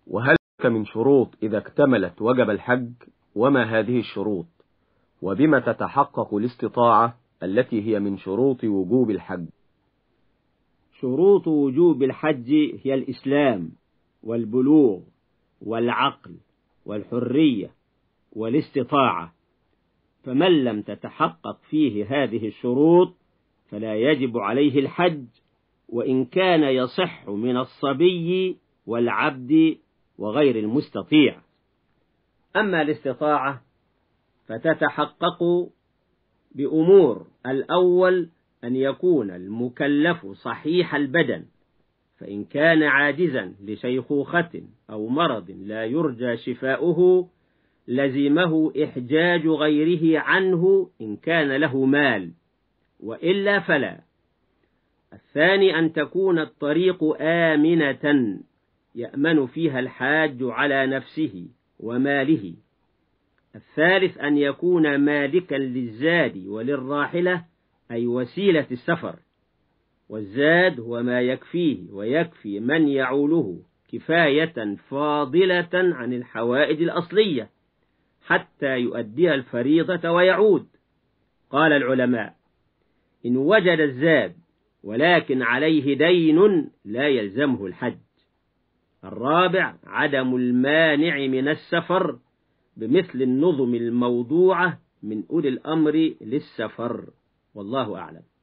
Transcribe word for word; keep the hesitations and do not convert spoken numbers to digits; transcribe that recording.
وهل من شروط إذا اكتملت وجب الحج؟ وما هذه الشروط؟ وبما تتحقق الاستطاعة التي هي من شروط وجوب الحج؟ شروط وجوب الحج هي الإسلام والبلوغ والعقل والحرية والاستطاعة، فمن لم تتحقق فيه هذه الشروط فلا يجب عليه الحج، وإن كان يصح من الصبي والعبد وغير المستطيع. أما الاستطاعة فتتحقق بأمور: الأول أن يكون المكلف صحيح البدن، فإن كان عاجزا لشيخوخة أو مرض لا يرجى شفاؤه لزمه إحجاج غيره عنه إن كان له مال، وإلا فلا. الثاني أن تكون الطريق آمنة يأمن فيها الحاج على نفسه وماله. الثالث أن يكون مالكا للزاد وللراحلة، أي وسيلة السفر، والزاد هو ما يكفيه ويكفي من يعوله كفاية فاضلة عن الحوائج الأصلية حتى يؤديها الفريضة ويعود. قال العلماء: إن وجد الزاد ولكن عليه دين لا يلزمه الحج. الرابع عدم المانع من السفر بمثل النظم الموضوعة من أولي الأمر للسفر، والله أعلم.